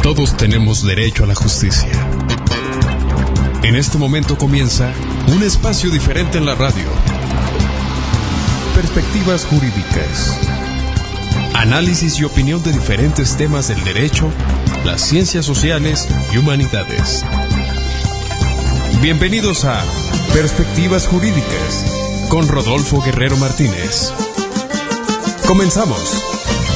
Todos tenemos derecho a la justicia. En este momento comienza un espacio diferente en la radio. Perspectivas jurídicas. Análisis y opinión de diferentes temas del derecho, las ciencias sociales y humanidades. Bienvenidos a Perspectivas Jurídicas con Rodolfo Guerrero Martínez. Comenzamos.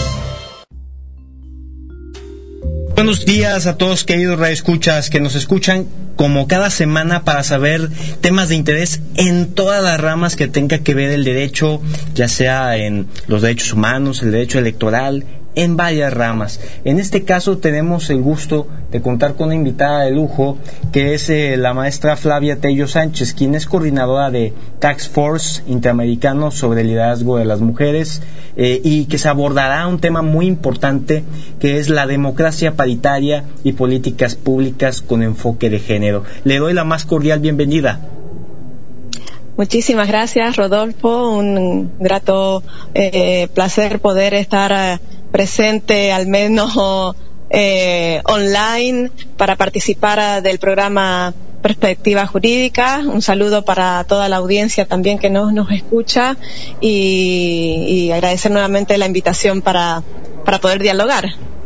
Buenos días a todos, queridos radioescuchas que nos escuchan como cada semana para saber temas de interés en todas las ramas que tenga que ver el derecho, ya sea en los derechos humanos, el derecho electoral, en varias ramas. En este caso tenemos el gusto de contar con una invitada de lujo que es la maestra Flavia Tello Sánchez, quien es coordinadora de Task Force Interamericano sobre el liderazgo de las mujeres y que se abordará un tema muy importante que es la democracia paritaria y políticas públicas con enfoque de género. Le doy la más cordial bienvenida. Muchísimas gracias, Rodolfo. Un grato placer poder estar presente, al menos online, para participar del programa Perspectiva Jurídica. Un saludo para toda la audiencia también que nos escucha y agradecer nuevamente la invitación para poder dialogar.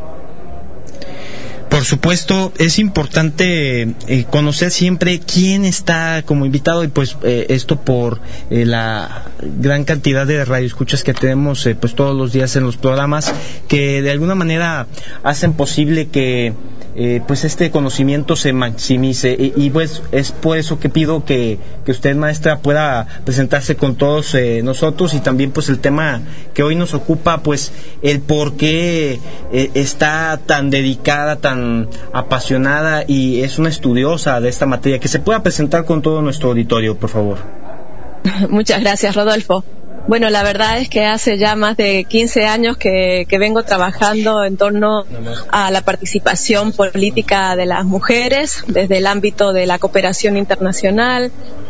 Por supuesto, es importante conocer siempre quién está como invitado y pues esto por la gran cantidad de radioescuchas que tenemos pues todos los días en los programas que de alguna manera hacen posible que pues este conocimiento se maximice y pues es por eso que pido que usted, maestra, pueda presentarse con todos nosotros y también pues el tema que hoy nos ocupa, pues el por qué está tan dedicada, tan apasionada y es una estudiosa de esta materia, que se pueda presentar con todo nuestro auditorio, por favor. Muchas gracias, Rodolfo. Bueno, la verdad es que hace ya más de 15 años que vengo trabajando en torno a la participación política de las mujeres desde el ámbito de la cooperación internacional,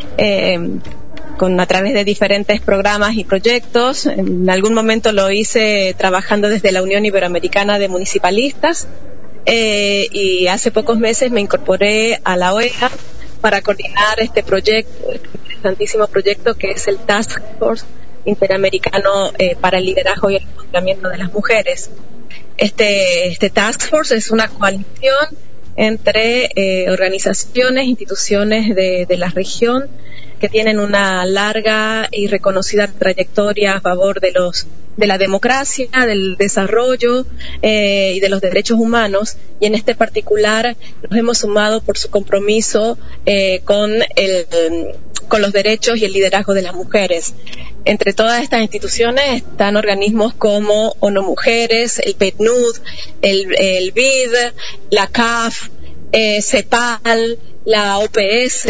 a través de diferentes programas y proyectos. En algún momento lo hice trabajando desde la Unión Iberoamericana de Municipalistas y hace pocos meses me incorporé a la OEA para coordinar este proyecto, este interesantísimo proyecto que es el Task Force Interamericano para el liderazgo y el empoderamiento de las mujeres. Este Task Force es una coalición entre organizaciones, instituciones de la región que tienen una larga y reconocida trayectoria a favor de la democracia, del desarrollo y de los derechos humanos, y en este particular nos hemos sumado por su compromiso con los derechos y el liderazgo de las mujeres. Entre todas estas instituciones están organismos como ONU Mujeres, el PNUD, el BID, la CAF, CEPAL, la OPS,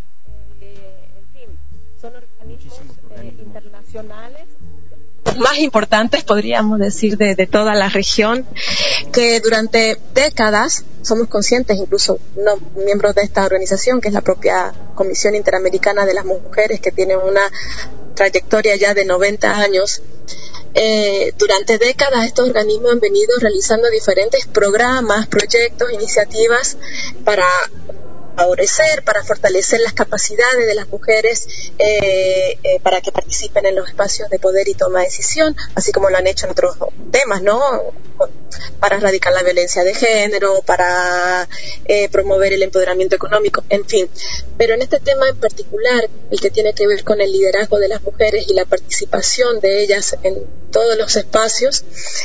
son organismos internacionales, los más importantes, podríamos decir, de toda la región, que durante décadas somos conscientes, incluso miembros de esta organización, que es la propia Comisión Interamericana de las Mujeres, que tiene una trayectoria ya de 90 años. Durante décadas estos organismos han venido realizando diferentes programas, proyectos, iniciativas para favorecer, para fortalecer las capacidades de las mujeres para que participen en los espacios de poder y toma de decisión, así como lo han hecho en otros temas, ¿no? Para erradicar la violencia de género, para promover el empoderamiento económico, en fin. Pero en este tema en particular, el que tiene que ver con el liderazgo de las mujeres y la participación de ellas en todos los espacios,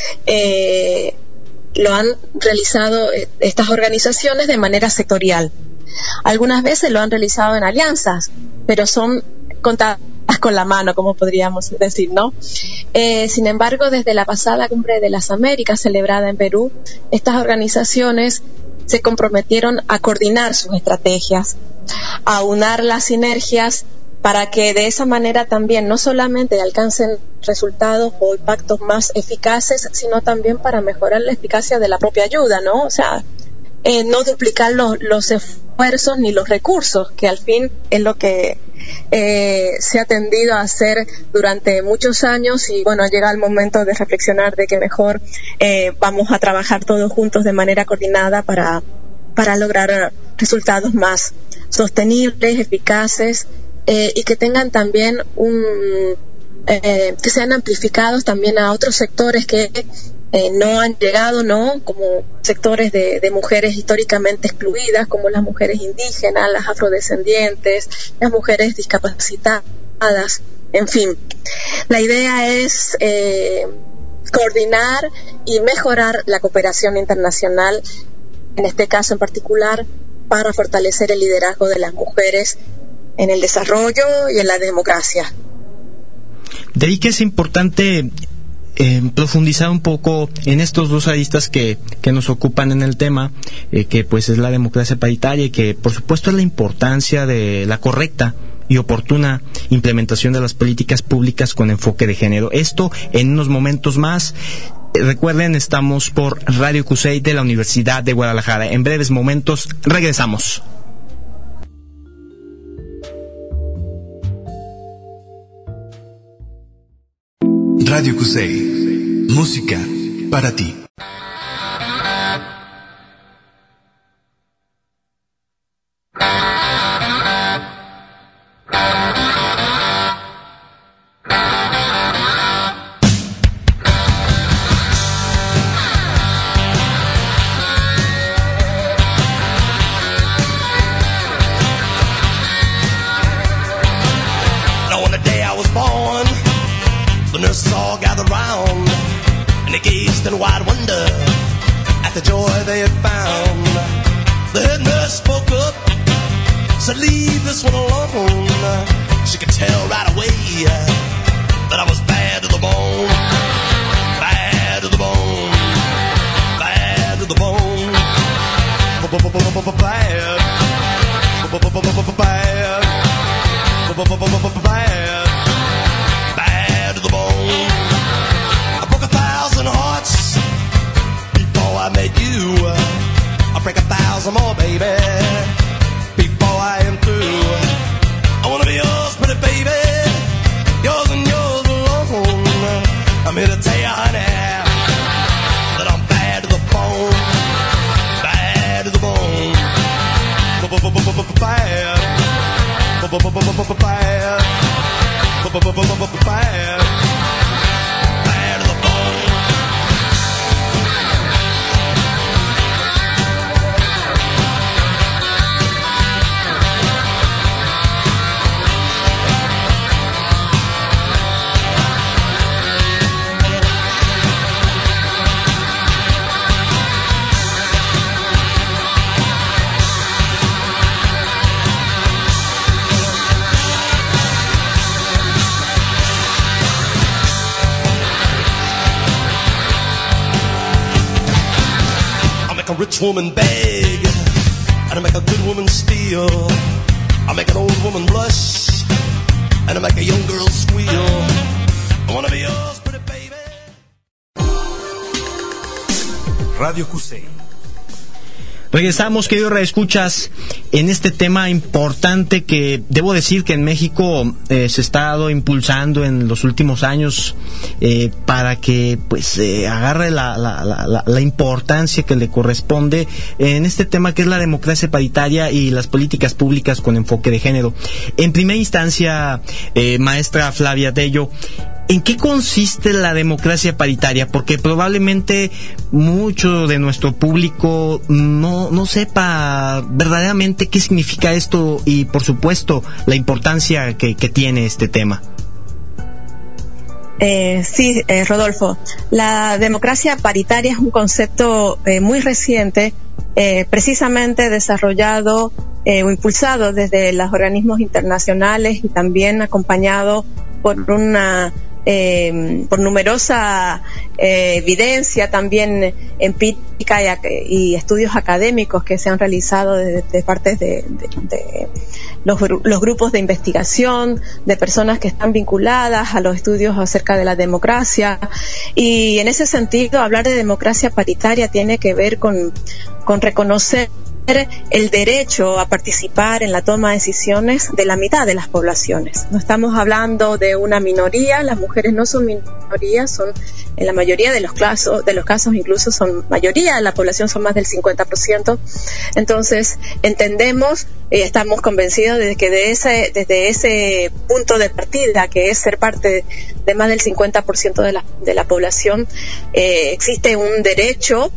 lo han realizado estas organizaciones de manera sectorial. Algunas veces lo han realizado en alianzas, pero son contadas con la mano, como podríamos decir, ¿no? Sin embargo, desde la pasada Cumbre de las Américas celebrada en Perú, estas organizaciones se comprometieron a coordinar sus estrategias, a aunar las sinergias para que de esa manera también no solamente alcancen resultados o impactos más eficaces, sino también para mejorar la eficacia de la propia ayuda, ¿no? O sea, no duplicar los esfuerzos ni los recursos, que al fin es lo que se ha tendido a hacer durante muchos años, y bueno, llega el momento de reflexionar de que mejor vamos a trabajar todos juntos de manera coordinada para lograr resultados más sostenibles, eficaces, y que tengan también que sean amplificados también a otros sectores que no han llegado, ¿no? Como sectores de mujeres históricamente excluidas, como las mujeres indígenas, las afrodescendientes, las mujeres discapacitadas, en fin. La idea es coordinar y mejorar la cooperación internacional, en este caso en particular, para fortalecer el liderazgo de las mujeres en el desarrollo y en la democracia. De ahí que es importante profundizar un poco en estos dos aristas que nos ocupan en el tema, que pues es la democracia paritaria y que por supuesto es la importancia de la correcta y oportuna implementación de las políticas públicas con enfoque de género. Esto en unos momentos más. Recuerden, estamos por Radio CUSEI de la Universidad de Guadalajara. En breves momentos regresamos. Radio CUSEI, música para ti. In wide wonder at the joy they had found. The head nurse spoke up, said, "Leave this one alone." She could tell right away that I was bad to the bone, bad to the bone, bad to the bone, bad, bad to the bone. I broke 1,000 hearts before I met you. I'll break 1,000 more, baby, before I am through. I wanna be yours, pretty baby, yours and yours alone. I'm here to tell you, honey, that I'm bad to the bone, bad to the bone, bad, bad, bad. A rich woman beg, and I make a good woman steal. I make an old woman blush, and I make a young girl squeal. I wanna be yours, pretty baby. Radio CUSEI. Regresamos, queridos radioescuchas, en este tema importante que debo decir que en México se ha estado impulsando en los últimos años para que pues agarre la importancia que le corresponde en este tema que es la democracia paritaria y las políticas públicas con enfoque de género. En primera instancia, maestra Flavia Tello, ¿en qué consiste la democracia paritaria? Porque probablemente mucho de nuestro público no sepa verdaderamente qué significa esto y, por supuesto, la importancia que tiene este tema. Sí, Rodolfo. La democracia paritaria es un concepto muy reciente, precisamente desarrollado o impulsado desde los organismos internacionales y también acompañado por numerosa evidencia también empírica y estudios académicos que se han realizado de parte de los grupos de investigación, de personas que están vinculadas a los estudios acerca de la democracia. Y en ese sentido, hablar de democracia paritaria tiene que ver con reconocer el derecho a participar en la toma de decisiones de la mitad de las poblaciones. No estamos hablando de una minoría, las mujeres no son minorías, son en la mayoría de los casos incluso son mayoría de la población, son más del 50%. Entonces entendemos y estamos convencidos de que desde ese punto de partida, que es ser parte de más del 50% de la población, existe un derecho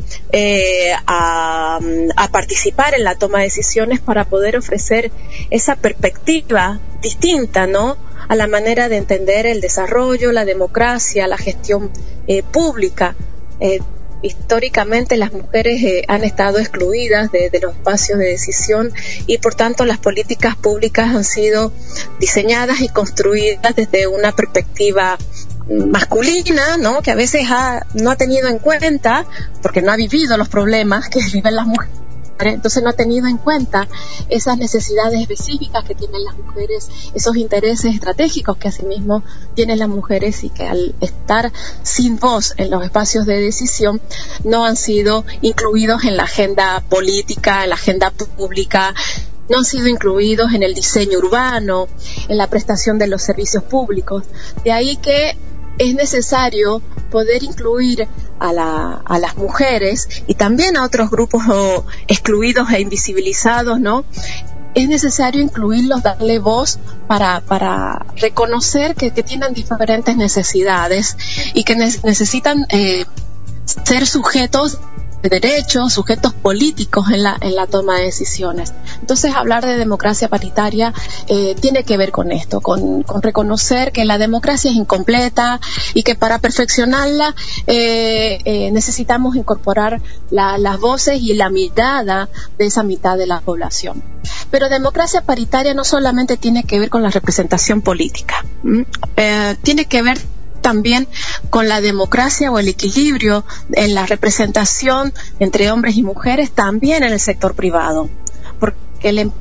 a participar en la toma de decisiones para poder ofrecer esa perspectiva distinta, ¿no?, a la manera de entender el desarrollo, la democracia, la gestión pública. Históricamente las mujeres han estado excluidas de los espacios de decisión y por tanto las políticas públicas han sido diseñadas y construidas desde una perspectiva masculina, ¿no?, que a veces no ha tenido en cuenta, porque no ha vivido los problemas que viven las mujeres. Entonces no ha tenido en cuenta esas necesidades específicas que tienen las mujeres, esos intereses estratégicos que asimismo tienen las mujeres y que al estar sin voz en los espacios de decisión no han sido incluidos en la agenda política, en la agenda pública, no han sido incluidos en el diseño urbano, en la prestación de los servicios públicos. De ahí que es necesario poder incluir a las mujeres y también a otros grupos excluidos e invisibilizados, ¿no? Es necesario incluirlos, darle voz para reconocer que tienen diferentes necesidades y que necesitan ser sujetos de derechos, sujetos políticos en la toma de decisiones. Entonces, hablar de democracia paritaria tiene que ver con esto, con reconocer que la democracia es incompleta y que para perfeccionarla necesitamos incorporar las voces y la mirada de esa mitad de la población. Pero democracia paritaria no solamente tiene que ver con la representación política, tiene que ver también con la democracia o el equilibrio en la representación entre hombres y mujeres también en el sector privado, porque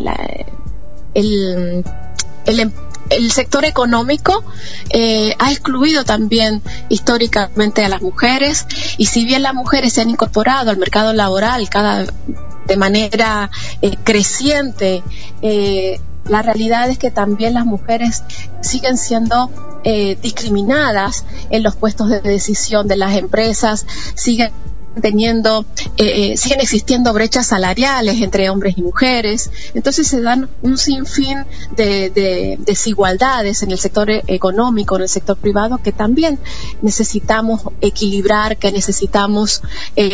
el sector económico ha excluido también históricamente a las mujeres, y si bien las mujeres se han incorporado al mercado laboral de manera creciente, la realidad es que también las mujeres siguen siendo discriminadas en los puestos de decisión de las empresas, siguen existiendo brechas salariales entre hombres y mujeres. Entonces se dan un sinfín de desigualdades en el sector económico, en el sector privado, que también necesitamos equilibrar, que necesitamos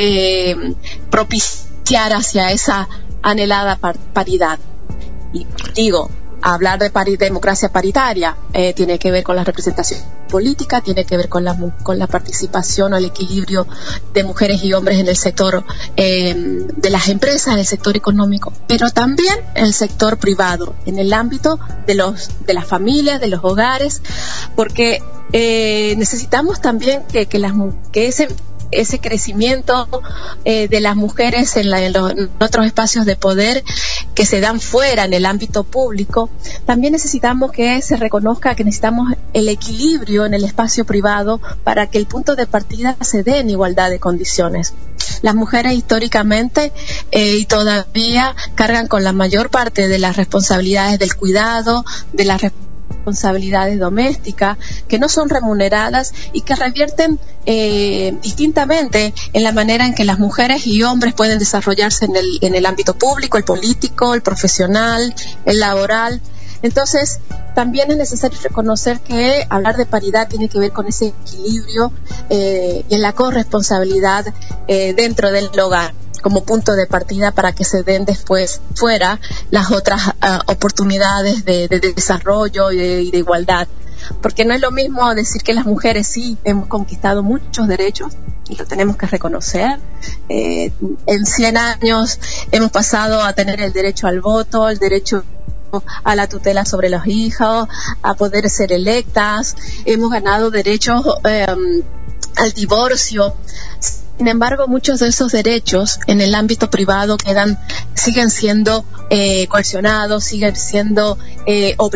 propiciar hacia esa anhelada paridad. Y digo, hablar de democracia paritaria tiene que ver con la representación política, tiene que ver con la participación o el equilibrio de mujeres y hombres en el sector de las empresas, en el sector económico, pero también en el sector privado, en el ámbito de las familias, de los hogares, porque necesitamos también que ese crecimiento de las mujeres en otros espacios de poder que se dan fuera en el ámbito público, también necesitamos que se reconozca que necesitamos el equilibrio en el espacio privado para que el punto de partida se dé en igualdad de condiciones. Las mujeres históricamente y todavía cargan con la mayor parte de las responsabilidades del cuidado, de las responsabilidades domésticas, que no son remuneradas y que revierten distintamente en la manera en que las mujeres y hombres pueden desarrollarse en el ámbito público, el político, el profesional, el laboral. Entonces, también es necesario reconocer que hablar de paridad tiene que ver con ese equilibrio y en la corresponsabilidad dentro del hogar, como punto de partida para que se den después fuera las otras oportunidades de desarrollo y de igualdad. Porque no es lo mismo decir que las mujeres sí hemos conquistado muchos derechos, y lo tenemos que reconocer. En 100 años hemos pasado a tener el derecho al voto, el derecho a la tutela sobre los hijos, a poder ser electas, hemos ganado derechos al divorcio. Sin embargo, muchos de esos derechos en el ámbito privado siguen siendo coercionados, siguen siendo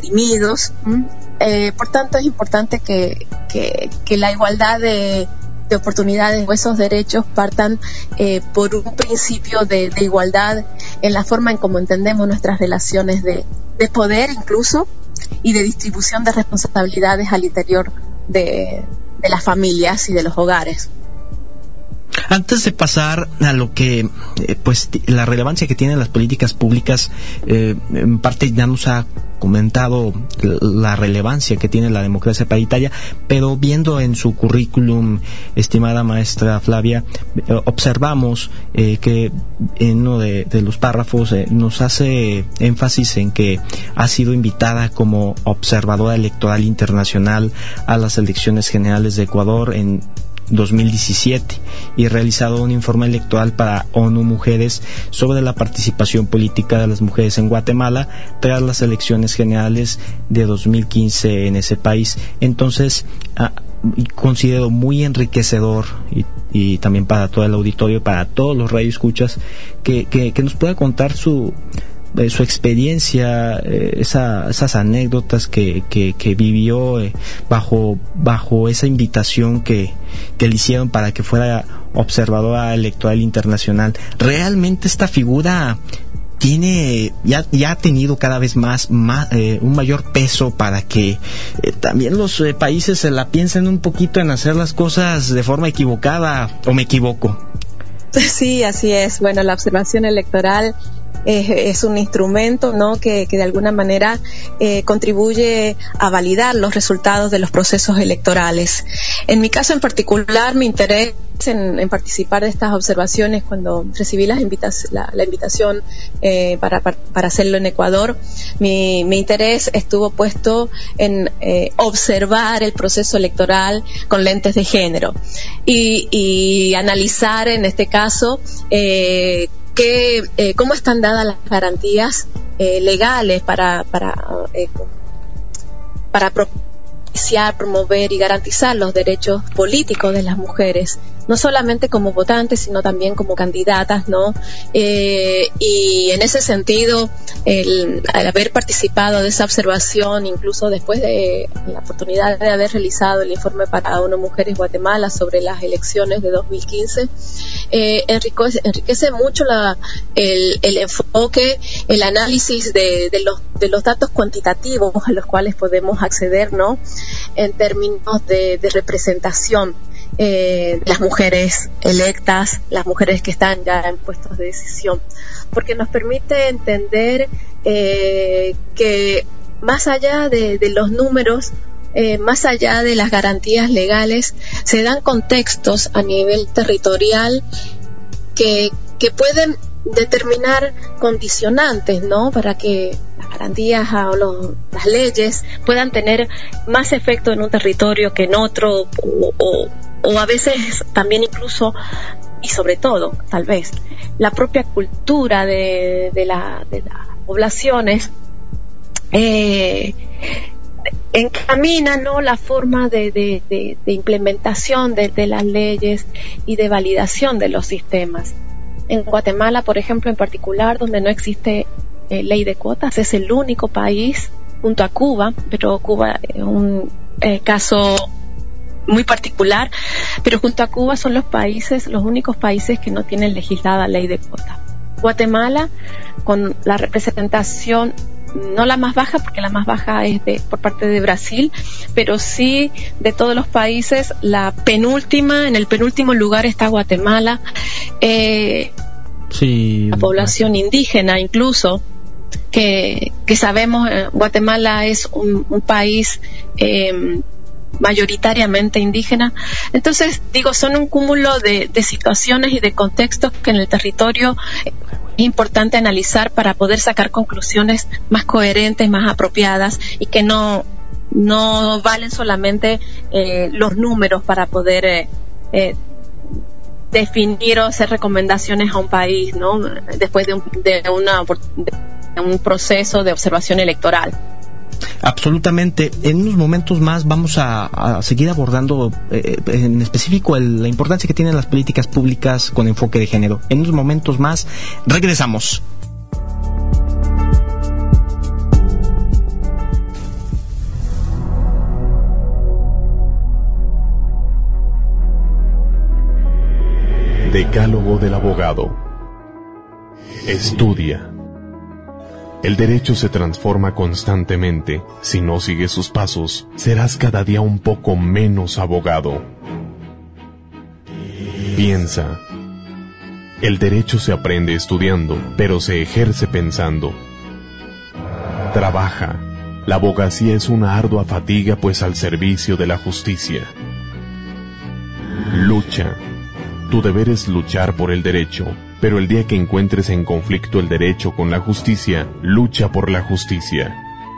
oprimidos. Por tanto, es importante que la igualdad de de oportunidades o esos derechos partan por un principio de igualdad en la forma en cómo entendemos nuestras relaciones de poder incluso, y de distribución de responsabilidades al interior de las familias y de los hogares. Antes de pasar a lo que, pues, la relevancia que tienen las políticas públicas, en parte ya nos ha comentado la relevancia que tiene la democracia paritaria, pero viendo en su currículum, estimada maestra Flavia, observamos que en uno de los párrafos nos hace énfasis en que ha sido invitada como observadora electoral internacional a las elecciones generales de Ecuador en 2017 y realizado un informe electoral para ONU Mujeres sobre la participación política de las mujeres en Guatemala tras las elecciones generales de 2015 en ese país. Entonces, considero muy enriquecedor y también para todo el auditorio, para todos los radioescuchas, que nos pueda contar su experiencia, esas anécdotas que vivió bajo esa invitación que le hicieron para que fuera observadora electoral internacional. Realmente esta figura ya ha tenido cada vez más un mayor peso para que también los países se la piensen un poquito en hacer las cosas de forma equivocada, ¿o me equivoco? Sí, así es. Bueno, la observación electoral es un instrumento, ¿no?, que de alguna manera contribuye a validar los resultados de los procesos electorales. En mi caso en particular, mi interés en participar de estas observaciones, cuando recibí la invitación para hacerlo en Ecuador, mi interés estuvo puesto en observar el proceso electoral con lentes de género y analizar en este caso cómo están dadas las garantías legales para propiciar, promover y garantizar los derechos políticos de las mujeres, no solamente como votantes, sino también como candidatas, ¿no? Y en ese sentido, al haber participado de esa observación, incluso después de la oportunidad de haber realizado el informe para ONU Mujeres Guatemala sobre las elecciones de 2015, enriquece mucho el enfoque, el análisis de los datos cuantitativos a los cuales podemos acceder, ¿no?, en términos de representación de las mujeres electas, las mujeres que están ya en puestos de decisión, porque nos permite entender que más allá de los números, más allá de las garantías legales, se dan contextos a nivel territorial que pueden determinar condicionantes, ¿no?, para que las garantías o las leyes puedan tener más efecto en un territorio que en otro, o a veces también incluso, y sobre todo, tal vez, la propia cultura de las poblaciones encamina, ¿no?, la forma de implementación de las leyes y de validación de los sistemas. En Guatemala, por ejemplo, en particular, donde no existe ley de cuotas, es el único país, junto a Cuba, pero Cuba es un caso muy particular, pero junto a Cuba son los únicos países que no tienen legislada ley de cuotas. Guatemala, con la representación, no la más baja, porque la más baja es por parte de Brasil, pero sí de todos los países, en el penúltimo lugar está Guatemala. Sí, la población indígena incluso, que sabemos, Guatemala es un país mayoritariamente indígena. Entonces, son un cúmulo de situaciones y de contextos que en el territorio es importante analizar para poder sacar conclusiones más coherentes, más apropiadas, y que no valen solamente los números para poder definir o hacer recomendaciones a un país, ¿no?, después de un proceso de observación electoral. Absolutamente. En unos momentos más vamos a seguir abordando en específico la importancia que tienen las políticas públicas con enfoque de género. En unos momentos más regresamos. Decálogo del abogado. Estudia. El derecho se transforma constantemente. Si no sigues sus pasos, serás cada día un poco menos abogado. Piensa. El derecho se aprende estudiando, pero se ejerce pensando. Trabaja. La abogacía es una ardua fatiga, pues al servicio de la justicia. Lucha. Tu deber es luchar por el derecho, pero el día que encuentres en conflicto el derecho con la justicia, lucha por la justicia.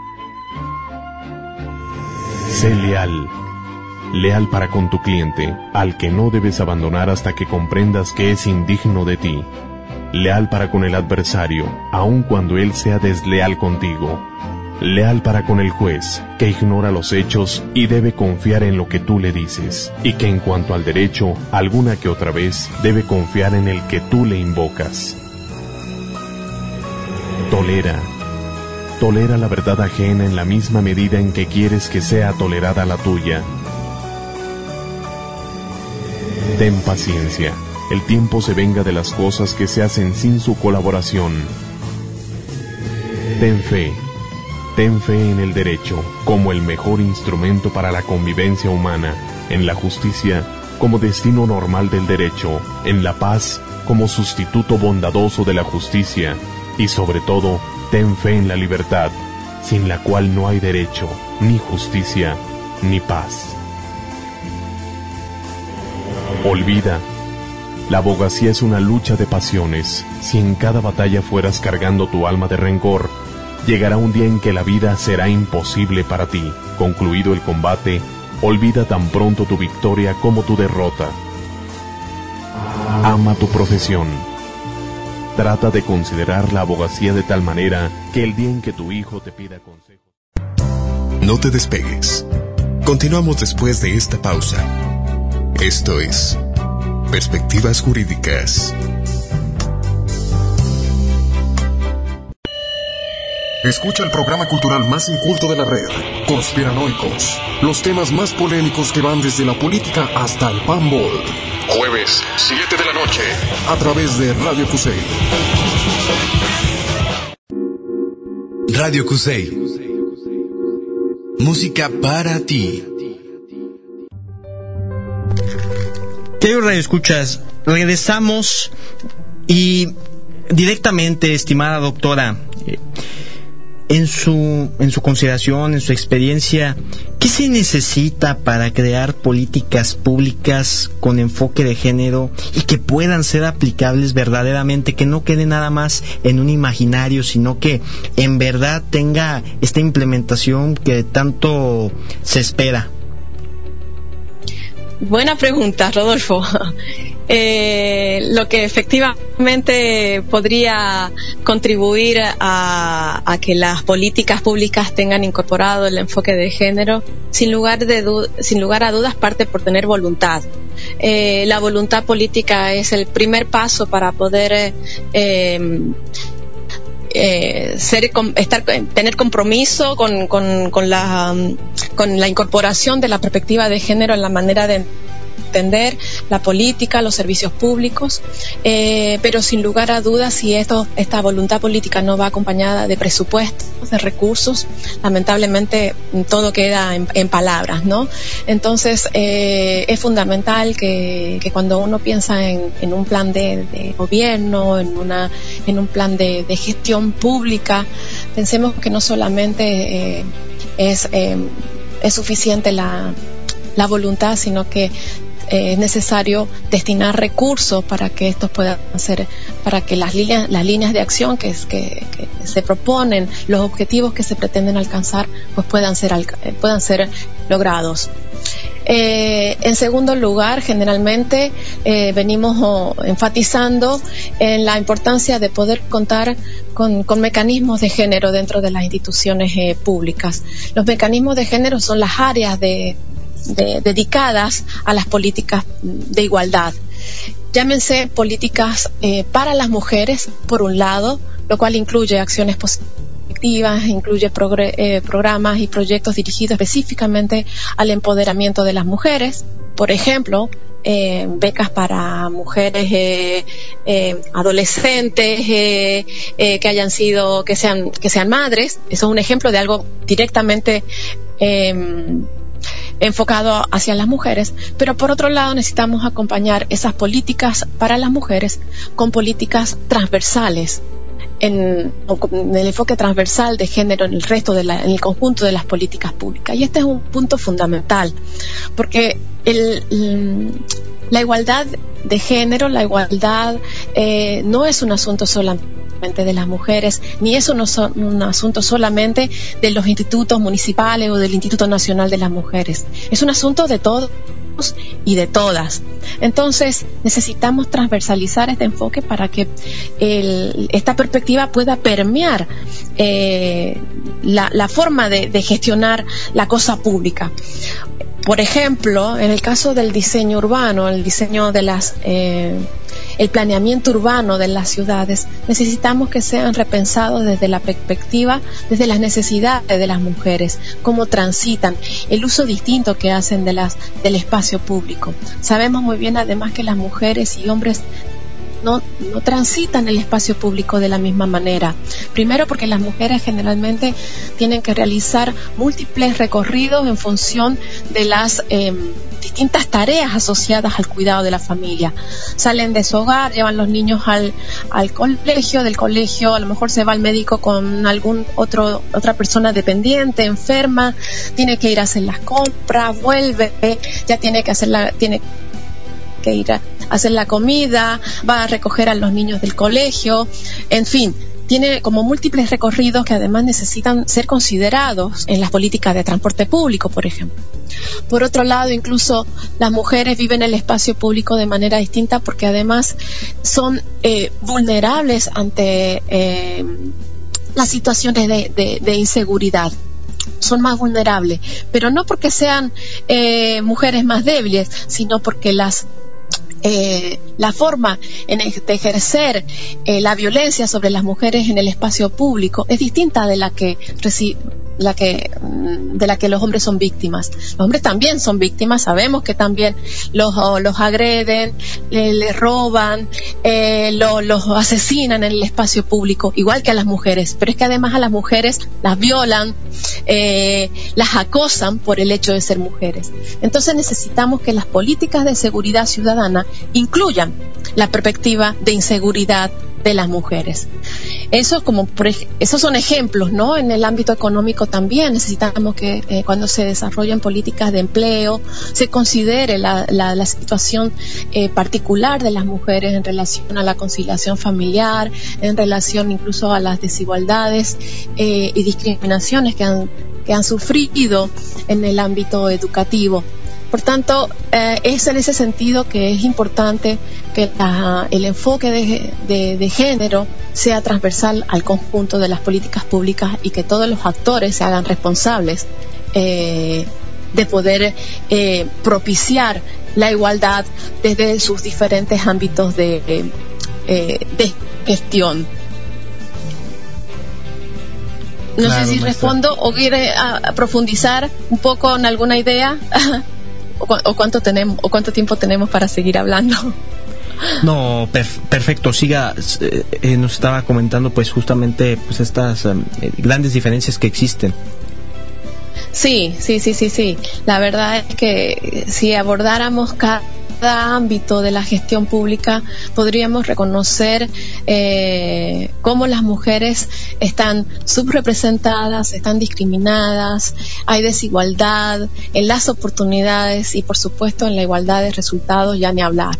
Sé leal. Leal para con tu cliente, al que no debes abandonar hasta que comprendas que es indigno de ti. Leal para con el adversario, aun cuando él sea desleal contigo. Leal para con el juez, que ignora los hechos y debe confiar en lo que tú le dices, y que en cuanto al derecho, alguna que otra vez, debe confiar en el que tú le invocas. Tolera. Tolera la verdad ajena en la misma medida en que quieres que sea tolerada la tuya. Ten paciencia. El tiempo se venga de las cosas que se hacen sin su colaboración. Ten fe. Ten fe en el derecho como el mejor instrumento para la convivencia humana, en la justicia como destino normal del derecho, en la paz como sustituto bondadoso de la justicia, y sobre todo, ten fe en la libertad, sin la cual no hay derecho, ni justicia, ni paz. Olvida. La abogacía es una lucha de pasiones. Si en cada batalla fueras cargando tu alma de rencor, llegará un día en que la vida será imposible para ti. Concluido el combate, olvida tan pronto tu victoria como tu derrota. Ama tu profesión. Trata de considerar la abogacía de tal manera que el día en que tu hijo te pida consejo... No te despegues. Continuamos después de esta pausa. Esto es Perspectivas Jurídicas. Escucha el programa cultural más inculto de la red, Conspiranoicos. Los temas más polémicos que van desde la política hasta el panball. Jueves, 7 de la noche, a través de Radio Cusey. Radio Cusey. Música para ti. Queridos radioescuchas, regresamos y directamente, estimada doctora, en su consideración, en su experiencia, ¿qué se necesita para crear políticas públicas con enfoque de género y que puedan ser aplicables verdaderamente, que no quede nada más en un imaginario, sino que en verdad tenga esta implementación que tanto se espera? Buena pregunta, Rodolfo. Lo que efectivamente podría contribuir a que las políticas públicas tengan incorporado el enfoque de género, sin lugar a dudas, parte por tener voluntad. La voluntad política es el primer paso para poder tener compromiso con la incorporación de la perspectiva de género en la manera de entender la política, los servicios públicos, pero sin lugar a dudas, si esta voluntad política no va acompañada de presupuestos, de recursos, lamentablemente todo queda en palabras, ¿no? Entonces es fundamental que cuando uno piensa en un plan de gobierno, en un plan de gestión pública, pensemos que no solamente es suficiente la voluntad, sino que es necesario destinar recursos para que estos puedan ser, para que las líneas de acción que se proponen, los objetivos que se pretenden alcanzar, pues puedan ser logrados. En segundo lugar, generalmente venimos enfatizando en la importancia de poder contar con mecanismos de género dentro de las instituciones públicas. Los mecanismos de género son las áreas dedicadas a las políticas de igualdad. Llámense políticas para las mujeres, por un lado, lo cual incluye acciones positivas, incluye programas y proyectos dirigidos específicamente al empoderamiento de las mujeres. Por ejemplo, becas para mujeres adolescentes que sean madres. Eso es un ejemplo de algo directamente enfocado hacia las mujeres, pero por otro lado necesitamos acompañar esas políticas para las mujeres con políticas transversales, en el enfoque transversal de género en el conjunto de las políticas públicas. Y este es un punto fundamental, porque la igualdad de género, la igualdad no es un asunto solamente de las mujeres, ni es un asunto solamente de los institutos municipales o del Instituto Nacional de las Mujeres. Es un asunto de todos y de todas. Entonces necesitamos transversalizar este enfoque para que esta perspectiva pueda permear la forma de gestionar la cosa pública. Por ejemplo, en el caso del diseño urbano, el planeamiento urbano de las ciudades, necesitamos que sean repensados desde la perspectiva, desde las necesidades de las mujeres, cómo transitan, el uso distinto que hacen del espacio público. Sabemos muy bien además que las mujeres y hombres no transitan el espacio público de la misma manera. Primero porque las mujeres generalmente tienen que realizar múltiples recorridos en función de las distintas tareas asociadas al cuidado de la familia. Salen de su hogar, llevan los niños al colegio, del colegio a lo mejor se va al médico con otra persona dependiente, enferma, tiene que ir a hacer las compras, vuelve, ya tiene que ir a hacer la comida, va a recoger a los niños del colegio, en fin, tiene como múltiples recorridos que además necesitan ser considerados en las políticas de transporte público, por ejemplo. Por otro lado, incluso las mujeres viven el espacio público de manera distinta porque además son vulnerables ante las situaciones de inseguridad. Son más vulnerables, pero no porque sean mujeres más débiles, sino porque la forma de ejercer la violencia sobre las mujeres en el espacio público es distinta de la que los hombres son víctimas. Los hombres también son víctimas, sabemos que también los agreden, les roban, los asesinan en el espacio público, igual que a las mujeres, pero es que además a las mujeres las violan, las acosan por el hecho de ser mujeres. Entonces necesitamos que las políticas de seguridad ciudadana incluyan la perspectiva de inseguridad de las mujeres. Esos son ejemplos, ¿no? En el ámbito económico también necesitamos que cuando se desarrollen políticas de empleo se considere la situación particular de las mujeres en relación a la conciliación familiar, en relación incluso a las desigualdades y discriminaciones que han sufrido en el ámbito educativo. Por tanto, es en ese sentido que es importante que el enfoque de género sea transversal al conjunto de las políticas públicas y que todos los actores se hagan responsables de poder propiciar la igualdad desde sus diferentes ámbitos de gestión. No sé si respondo o quiere profundizar un poco en alguna idea. ¿O cuánto tiempo tenemos para seguir hablando? No, perfecto. Siga, nos estaba comentando pues justamente pues estas grandes diferencias que existen. Sí. La verdad es que si abordáramos cada ámbito de la gestión pública, podríamos reconocer cómo las mujeres están subrepresentadas, están discriminadas, hay desigualdad en las oportunidades y por supuesto en la igualdad de resultados ya ni hablar.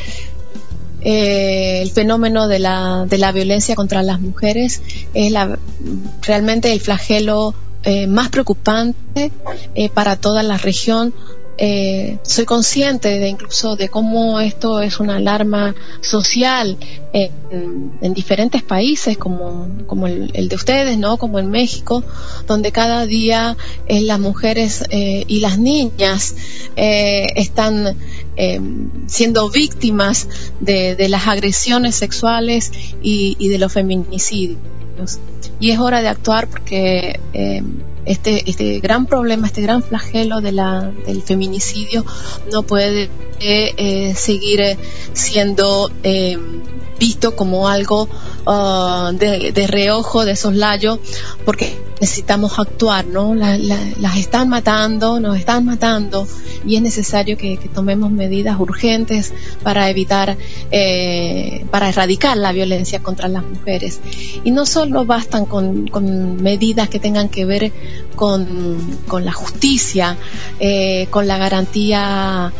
El fenómeno de la violencia contra las mujeres es realmente el flagelo más preocupante para toda la región. Soy consciente incluso de cómo esto es una alarma social en diferentes países como el de ustedes, ¿no? Como en México, donde cada día las mujeres y las niñas están siendo víctimas de las agresiones sexuales y de los feminicidios. Y es hora de actuar porque este gran problema, este gran flagelo del feminicidio no puede seguir siendo visto como algo de reojo, de soslayo, porque necesitamos actuar, ¿no? Las están matando, nos están matando, y es necesario que tomemos medidas urgentes para evitar, para erradicar la violencia contra las mujeres. Y no solo bastan con medidas que tengan que ver con la justicia, con la garantía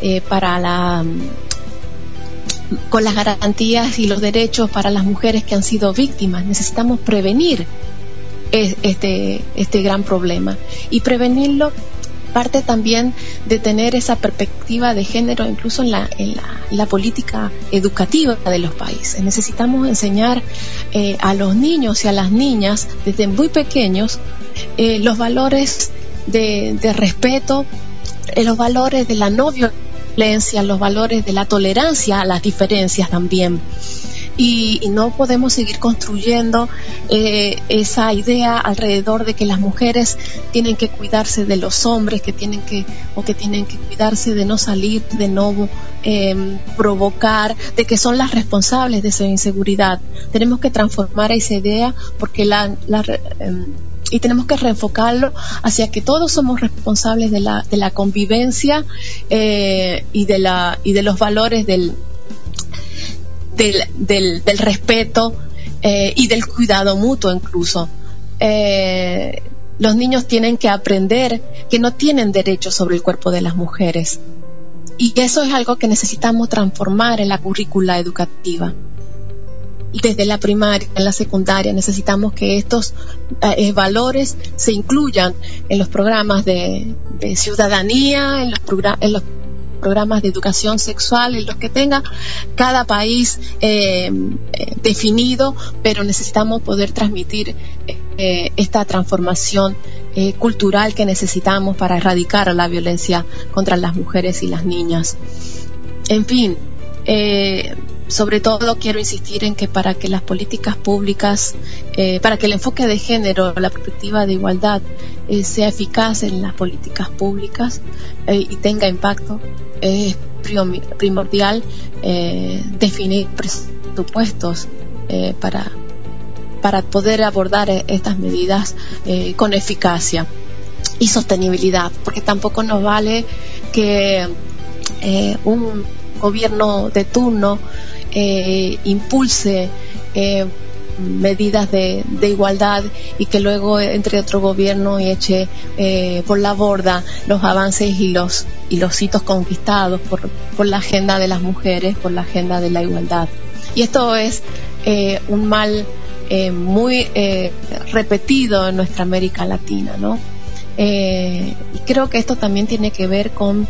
con las garantías y los derechos para las mujeres que han sido víctimas. Necesitamos prevenir este gran problema, y prevenirlo parte también de tener esa perspectiva de género incluso en la política educativa de los países. Necesitamos enseñar a los niños y a las niñas desde muy pequeños los valores de respeto, los valores de la no violencia, los valores de la tolerancia a las diferencias también. Y no podemos seguir construyendo esa idea alrededor de que las mujeres tienen que cuidarse de los hombres, que tienen que cuidarse de no salir, de no provocar, de que son las responsables de su inseguridad. Tenemos que transformar esa idea, porque y tenemos que reenfocarlo hacia que todos somos responsables de la convivencia y de los valores del respeto y del cuidado mutuo incluso. Los niños tienen que aprender que no tienen derecho sobre el cuerpo de las mujeres, y eso es algo que necesitamos transformar en la currícula educativa. Desde la primaria, en la secundaria, necesitamos que estos valores se incluyan en los programas de ciudadanía, en los programas de educación sexual, en los que tenga cada país definido, pero necesitamos poder transmitir esta transformación cultural que necesitamos para erradicar la violencia contra las mujeres y las niñas. En fin, sobre todo quiero insistir en que para que las políticas públicas, para que el enfoque de género, la perspectiva de igualdad sea eficaz en las políticas públicas y tenga impacto, es primordial definir presupuestos para poder abordar estas medidas con eficacia y sostenibilidad, porque tampoco nos vale que un gobierno de turno impulse medidas de igualdad y que luego entre otro gobierno y eche por la borda los avances y los hitos conquistados por la agenda de las mujeres, por la agenda de la igualdad. Y esto es un mal muy repetido en nuestra América Latina, ¿no? Y creo que esto también tiene que ver con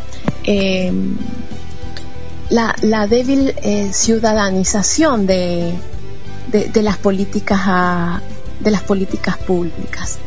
la débil ciudadanización de las políticas públicas.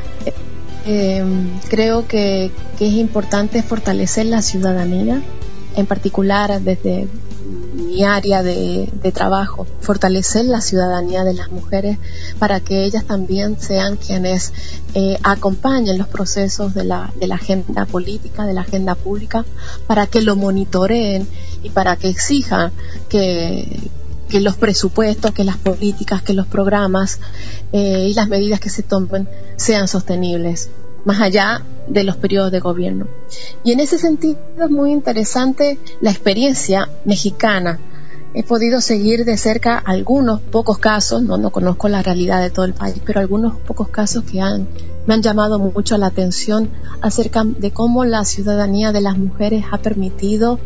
Creo que es importante fortalecer la ciudadanía, en particular desde mi área de trabajo, fortalecer la ciudadanía de las mujeres para que ellas también sean quienes acompañen los procesos de la agenda política, de la agenda pública, para que lo monitoreen y para que exijan que los presupuestos, que las políticas, que los programas y las medidas que se tomen sean sostenibles, más allá de los periodos de gobierno. Y en ese sentido es muy interesante la experiencia mexicana. He podido seguir de cerca algunos pocos casos, no conozco la realidad de todo el país, pero algunos pocos casos que me han llamado mucho la atención acerca de cómo la ciudadanía de las mujeres ha permitido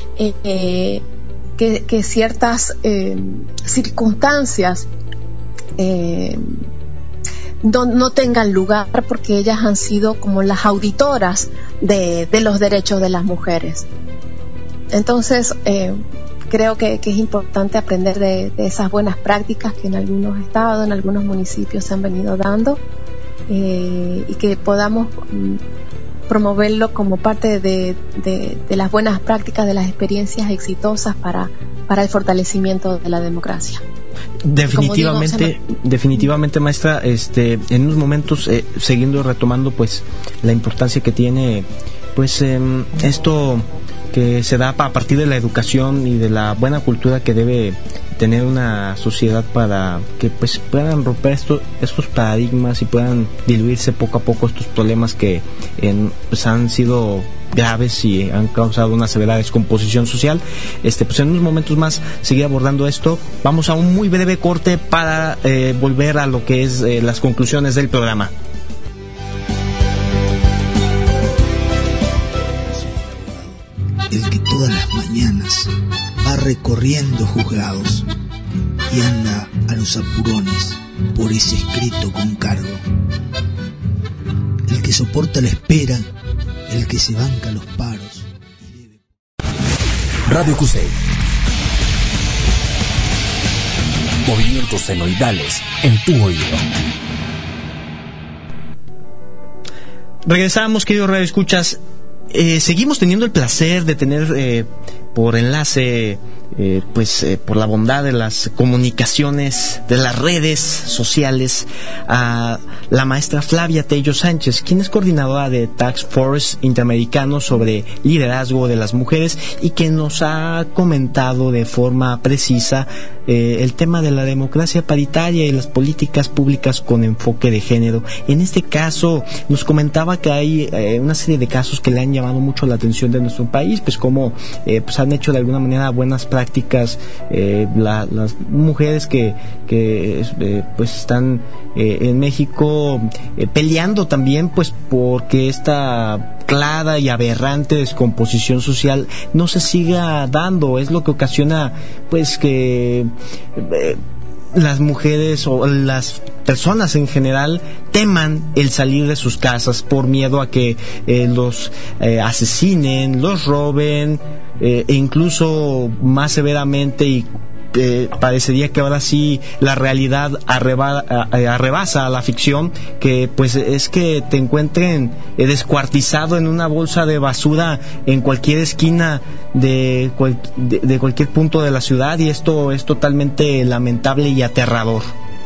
que ciertas circunstancias no tengan lugar, porque ellas han sido como las auditoras de los derechos de las mujeres. Entonces, creo que es importante aprender de esas buenas prácticas que en algunos estados, en algunos municipios se han venido dando, y que podamos promoverlo como parte de las buenas prácticas, de las experiencias exitosas para el fortalecimiento de la democracia. Definitivamente, maestra, en unos momentos, siguiendo retomando pues la importancia que tiene pues esto que se da a partir de la educación y de la buena cultura que debe tener una sociedad para que pues puedan romper estos paradigmas y puedan diluirse poco a poco estos problemas que pues han sido graves y han causado una severa descomposición social. Pues en unos momentos más seguir abordando esto. Vamos a un muy breve corte para volver a lo que es las conclusiones del programa. El que todas las mañanas va recorriendo juzgados y anda a los apurones por ese escrito con cargo. El que soporta la espera, el que se banca los paros. Radio Cusey. Movimientos senoidales en tu oído. Regresamos, queridos radioescuchas. Seguimos teniendo el placer de tener por enlace, por la bondad de las comunicaciones, de las redes sociales, a la maestra Flavia Tello Sánchez, quien es coordinadora de Task Force Interamericano sobre liderazgo de las mujeres y que nos ha comentado de forma precisa el tema de la democracia paritaria y las políticas públicas con enfoque de género. En este caso nos comentaba que hay una serie de casos que le han llamado mucho la atención de nuestro país, pues como pues han hecho de alguna manera buenas prácticas las mujeres que pues están en México peleando también pues porque esta clara y aberrante descomposición social no se siga dando. Es lo que ocasiona pues que las mujeres o las personas en general teman el salir de sus casas por miedo a que los asesinen, los roben, e incluso más severamente, y parecería que ahora sí la realidad arrebasa a la ficción, que pues es que te encuentren descuartizado en una bolsa de basura en cualquier esquina de cualquier punto de la ciudad, y esto es totalmente lamentable y aterrador.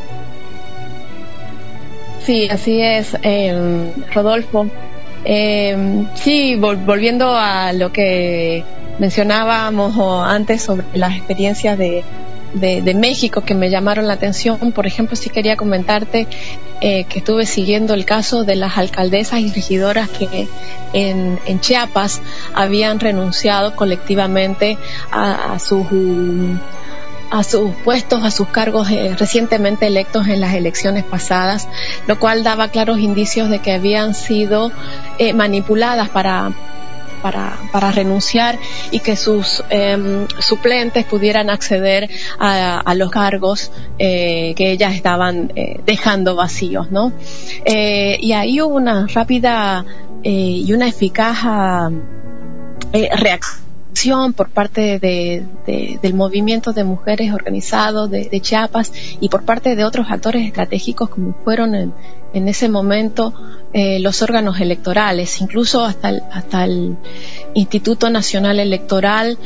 Sí, así es, Rodolfo. Sí, volviendo a lo que mencionábamos antes sobre las experiencias de México que me llamaron la atención. Por ejemplo, sí quería comentarte que estuve siguiendo el caso de las alcaldesas y regidoras que en Chiapas habían renunciado colectivamente a sus puestos, a sus cargos recientemente electos en las elecciones pasadas, lo cual daba claros indicios de que habían sido manipuladas para renunciar y que sus suplentes pudieran acceder a los cargos que ellas estaban dejando vacíos, ¿no? Y ahí hubo una rápida y una eficaz reacción por parte del movimiento de mujeres organizado de Chiapas y por parte de otros actores estratégicos como fueron en ese momento los órganos electorales, incluso hasta el Instituto Nacional Electoral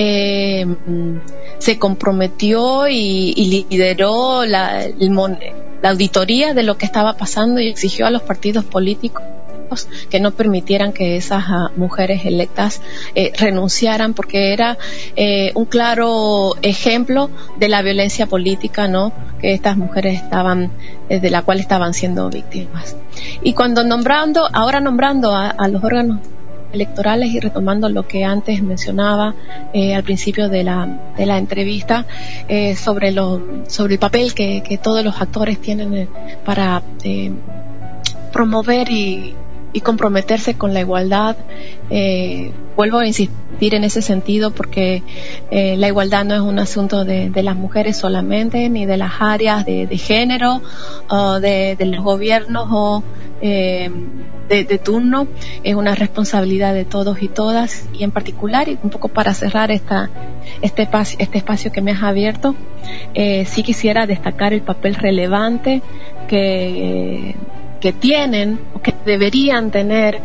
se comprometió y lideró la auditoría de lo que estaba pasando y exigió a los partidos políticos que no permitieran que esas mujeres electas renunciaran, porque era un claro ejemplo de la violencia política, ¿no?, que estas mujeres de la cual estaban siendo víctimas. Y cuando nombrando a los órganos electorales y retomando lo que antes mencionaba al principio de la entrevista sobre el papel que todos los actores tienen para promover y comprometerse con la igualdad, vuelvo a insistir en ese sentido porque la igualdad no es un asunto de las mujeres solamente, ni de las áreas de género o de los gobiernos o de turno. Es una responsabilidad de todos y todas, y en particular, y un poco para cerrar este espacio que me has abierto, sí quisiera destacar el papel relevante que tienen o que deberían tener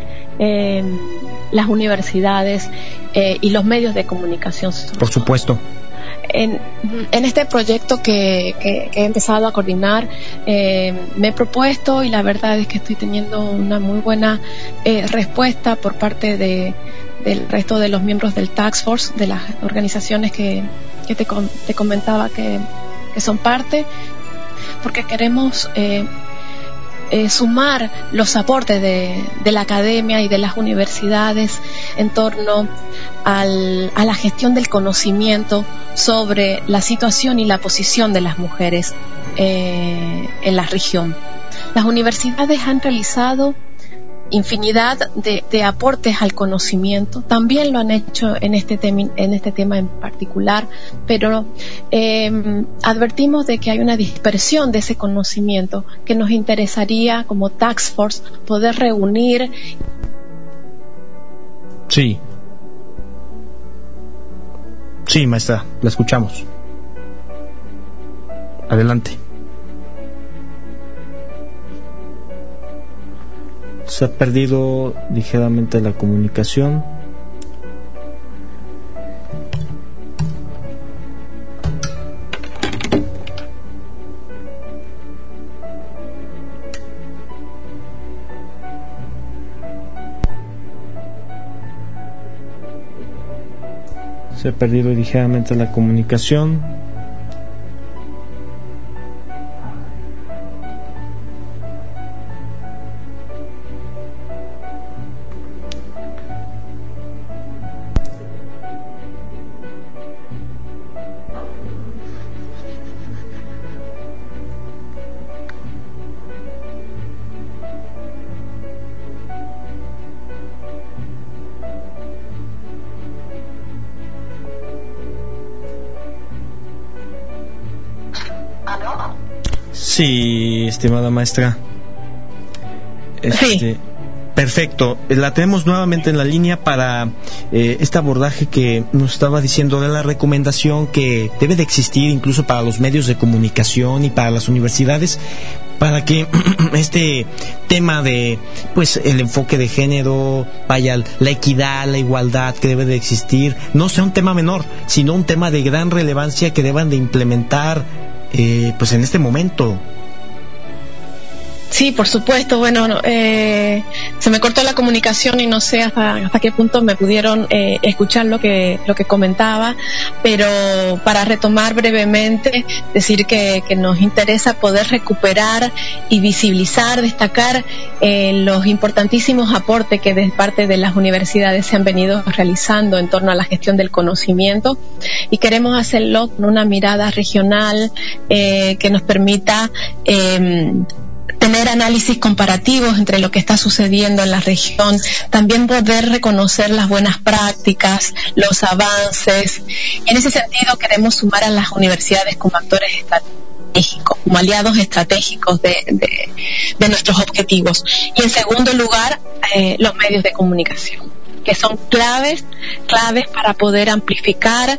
las universidades y los medios de comunicación. Por supuesto. en este proyecto que he empezado a coordinar, me he propuesto, y la verdad es que estoy teniendo una muy buena respuesta por parte del resto de los miembros del Task Force, de las organizaciones que te comentaba que son parte, porque queremos sumar los aportes de la academia y de las universidades en torno a la gestión del conocimiento sobre la situación y la posición de las mujeres en la región. Las universidades han realizado infinidad de aportes al conocimiento, también lo han hecho en este tema en particular, pero advertimos de que hay una dispersión de ese conocimiento que nos interesaría como Task Force poder reunir. Sí, maestra, la escuchamos. Adelante. Se ha perdido ligeramente la comunicación. Se ha perdido ligeramente la comunicación. Sí, estimada maestra. Sí. Perfecto. La tenemos nuevamente en la línea para este abordaje que nos estaba diciendo de la recomendación que debe de existir incluso para los medios de comunicación y para las universidades, para que este tema de, pues, el enfoque de género, vaya, la equidad, la igualdad que debe de existir, no sea un tema menor, sino un tema de gran relevancia que deban de implementar pues en este momento. Sí, por supuesto. Bueno, se me cortó la comunicación y no sé hasta qué punto me pudieron escuchar lo que comentaba, pero para retomar brevemente, decir que nos interesa poder recuperar y visibilizar, destacar los importantísimos aportes que de parte de las universidades se han venido realizando en torno a la gestión del conocimiento, y queremos hacerlo con una mirada regional que nos permita tener análisis comparativos entre lo que está sucediendo en la región, también poder reconocer las buenas prácticas, los avances. En ese sentido queremos sumar a las universidades como actores estratégicos, como aliados estratégicos de nuestros objetivos. Y en segundo lugar, los medios de comunicación, que son claves para poder amplificar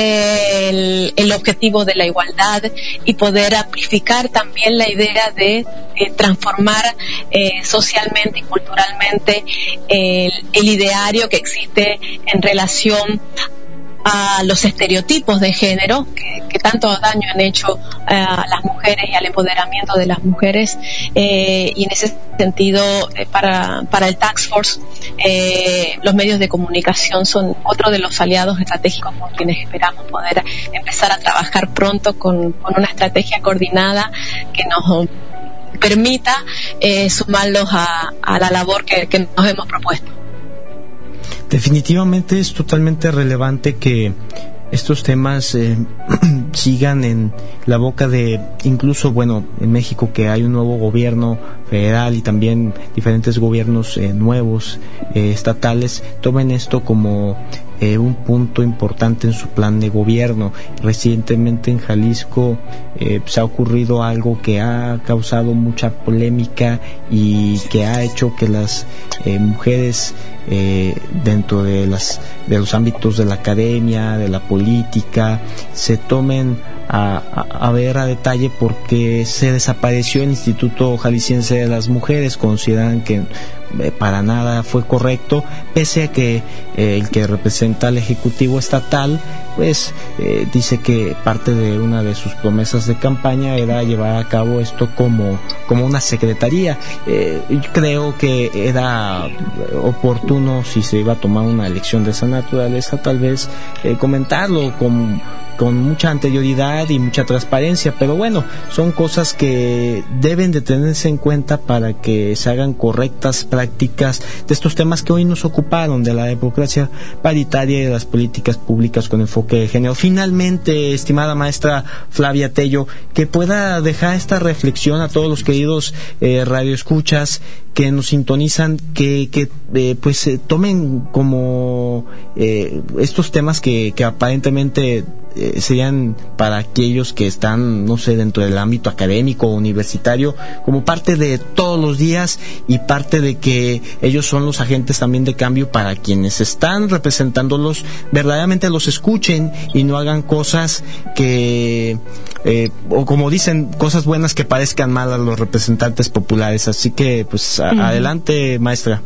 el objetivo de la igualdad y poder amplificar también la idea de transformar socialmente y culturalmente el ideario que existe en relación a los estereotipos de género que tanto daño han hecho a las mujeres y al empoderamiento de las mujeres, y en ese sentido para el Task Force los medios de comunicación son otro de los aliados estratégicos con quienes esperamos poder empezar a trabajar pronto con una estrategia coordinada que nos permita sumarlos a la labor que nos hemos propuesto. Definitivamente es totalmente relevante que estos temas sigan en la boca de, incluso, bueno, en México, que hay un nuevo gobierno federal y también diferentes gobiernos nuevos estatales, tomen esto como un punto importante en su plan de gobierno. Recientemente en Jalisco se ha ocurrido algo que ha causado mucha polémica y que ha hecho que las mujeres dentro de los ámbitos de la academia, de la política, se tomen a ver a detalle porque se desapareció el Instituto Jalisciense de las Mujeres. Consideran que para nada fue correcto, pese a que el que representa al Ejecutivo Estatal pues dice que parte de una de sus promesas de campaña era llevar a cabo esto como una secretaría. Creo que era oportuno, si se iba a tomar una elección de esa naturaleza, tal vez comentarlo con mucha anterioridad y mucha transparencia, pero bueno, son cosas que deben de tenerse en cuenta para que se hagan correctas prácticas de estos temas que hoy nos ocuparon, de la democracia paritaria y de las políticas públicas con enfoque de género. Finalmente, estimada maestra Flavia Tello, que pueda dejar esta reflexión a todos los queridos radioescuchas que nos sintonizan, que tomen como estos temas que aparentemente serían para aquellos que están, no sé, dentro del ámbito académico o universitario, como parte de todos los días y parte de que ellos son los agentes también de cambio para quienes están representándolos, verdaderamente los escuchen y no hagan cosas que o como dicen, cosas buenas que parezcan mal a los representantes populares. Así que pues adelante, maestra.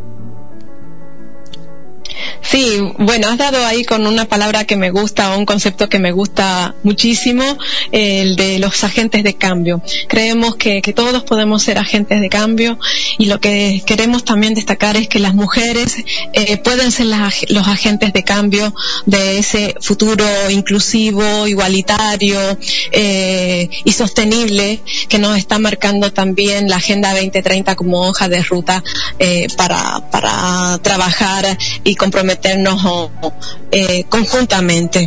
Sí, bueno, has dado ahí con una palabra que me gusta, o un concepto que me gusta muchísimo, el de los agentes de cambio. Creemos que todos podemos ser agentes de cambio, y lo que queremos también destacar es que las mujeres pueden ser los agentes de cambio de ese futuro inclusivo, igualitario y sostenible que nos está marcando también la Agenda 2030 como hoja de ruta para trabajar y comprometernos conjuntamente.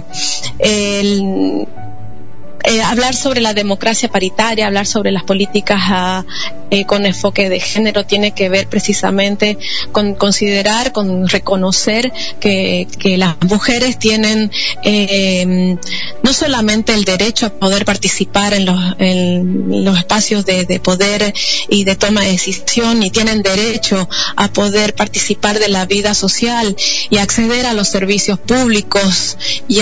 Hablar sobre la democracia paritaria, hablar sobre las políticas con enfoque de género tiene que ver precisamente con considerar, con reconocer que las mujeres tienen no solamente el derecho a poder participar en los espacios de poder y de toma de decisión, y tienen derecho a poder participar de la vida social y acceder a los servicios públicos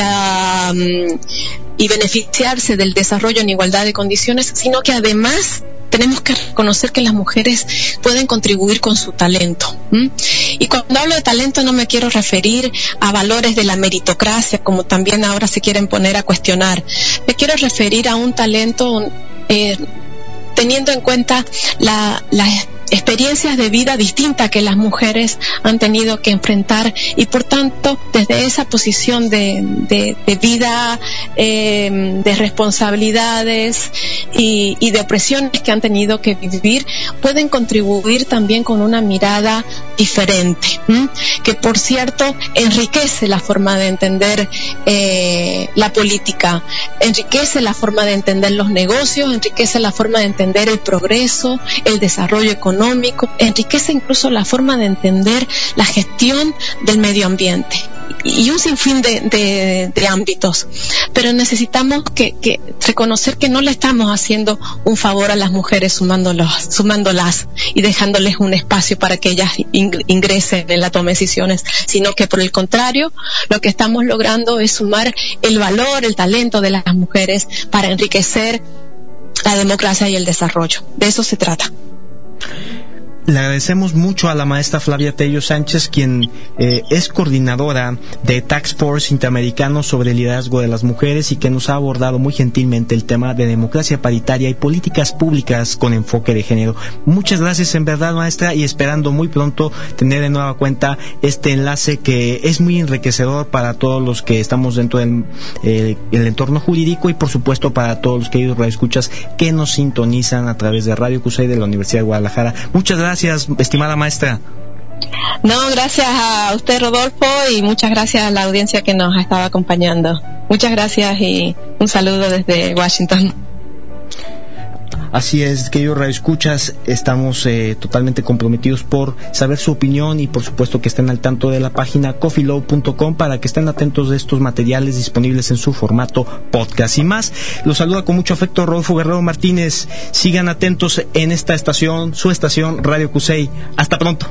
y beneficiarse del desarrollo en igualdad de condiciones, sino que además tenemos que reconocer que las mujeres pueden contribuir con su talento. Y cuando hablo de talento no me quiero referir a valores de la meritocracia, como también ahora se quieren poner a cuestionar. Me quiero referir a un talento teniendo en cuenta las experiencias de vida distintas que las mujeres han tenido que enfrentar, y por tanto desde esa posición de vida, de responsabilidades y de opresiones que han tenido que vivir, pueden contribuir también con una mirada diferente, que por cierto enriquece la forma de entender la política, enriquece la forma de entender los negocios, enriquece la forma de entender el progreso, el desarrollo económico, enriquece incluso la forma de entender la gestión del medio ambiente y un sinfín de ámbitos. Pero necesitamos que reconocer que no le estamos haciendo un favor a las mujeres sumándolas y dejándoles un espacio para que ellas ingresen en la toma de decisiones, sino que por el contrario, lo que estamos logrando es sumar el valor, el talento de las mujeres para enriquecer la democracia y el desarrollo. De eso se trata. Le agradecemos mucho a la maestra Flavia Tello Sánchez, quien es coordinadora de Task Force Interamericano sobre el liderazgo de las mujeres, y que nos ha abordado muy gentilmente el tema de democracia paritaria y políticas públicas con enfoque de género. Muchas gracias en verdad, maestra, y esperando muy pronto tener de nueva cuenta este enlace que es muy enriquecedor para todos los que estamos dentro del el entorno jurídico, y por supuesto para todos los queridos radioescuchas que nos sintonizan a través de Radio CUSEI de la Universidad de Guadalajara. Muchas gracias, estimada maestra. No, gracias a usted, Rodolfo, y muchas gracias a la audiencia que nos estaba acompañando. Muchas gracias y un saludo desde Washington. Así es, queridos radioescuchas, estamos totalmente comprometidos por saber su opinión, y por supuesto que estén al tanto de la página coffeelow.com para que estén atentos de estos materiales disponibles en su formato podcast. Y más, los saluda con mucho afecto Rodolfo Guerrero Martínez. Sigan atentos en esta estación, su estación Radio CUSEI. Hasta pronto.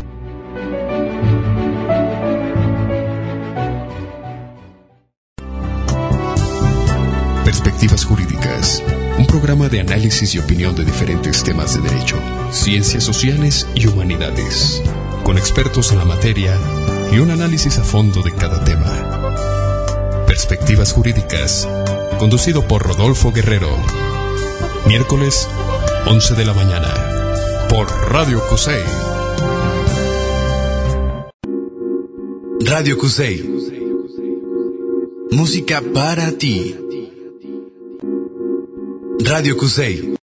Perspectivas Jurídicas, un programa de análisis y opinión de diferentes temas de derecho, ciencias sociales y humanidades, con expertos en la materia y un análisis a fondo de cada tema. Perspectivas Jurídicas, conducido por Rodolfo Guerrero. Miércoles, 11 de la mañana, por Radio Cusey. Radio Cusey. Música para ti. Radio Cusey.